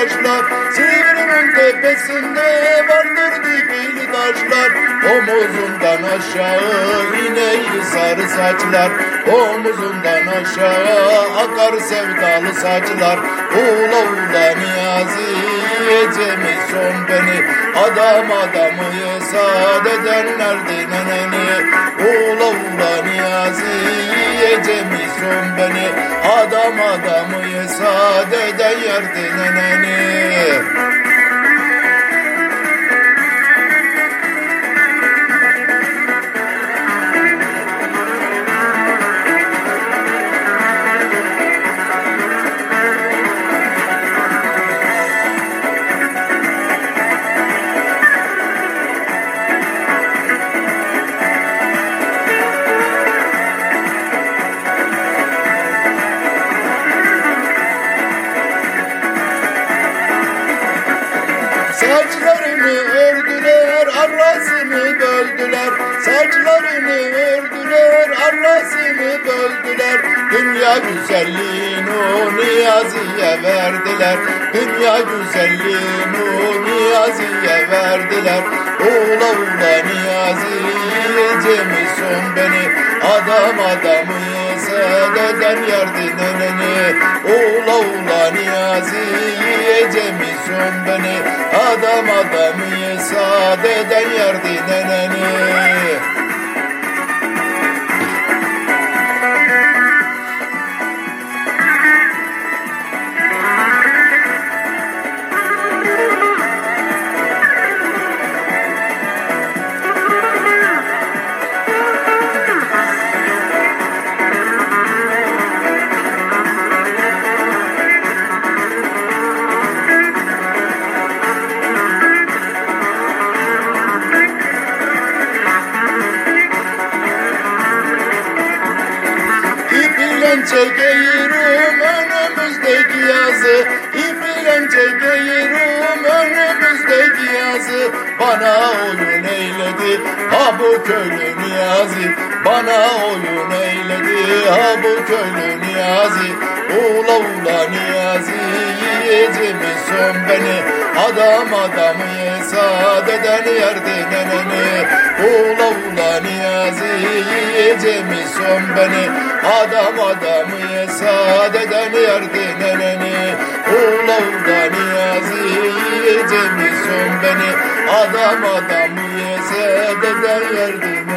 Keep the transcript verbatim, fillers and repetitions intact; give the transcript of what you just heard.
taşlar. Silivri'nin tepesinde vardır dikili taşlar. Omuzundan aşağı ineyli sarı saçlar. Omuzundan aşağı akar sevdalı saçlar. Ula ula Niyazi yiyeceğimi son beni. Adam adamı yesad edenlerdi neneni. Ula ula Niyazi yiyeceğimi son beni. Adam adamı yesad eden yerdi neneni. Saçlarını ördüler, arasını böldüler. Saçlarını ördüler, arasını böldüler. Dünya güzelliğini o Niyazi'ye verdiler. Dünya güzelliğini o Niyazi'ye verdiler. Ula ula Niyazi yiyeceğimi son beni. Adam adamı yesad eden yerdi neneni. Ula ula Niyazi yiyeceğimi son beni. Adam adamı yesad eden yerdi neneni. Çekeyirim önümüzdeki yazı, ipiyle çekeyirim önümüzdeki yazı. Bana oyun eyledi ha bu köylü Niyazi. Bana oyun eyledi ha bu köylü Niyazi. Ula ula Niyazi yiyeceğimi son beni. Adam adamı yesad eden yerdi neneni. Ula ula Niyazi yiyeceğimi son beni. Adam adamı yesad eden yerdi neneni. Ula ula Niyazi yiyeceğimi son beni. Adam adamı yesad eden yerdi neneni.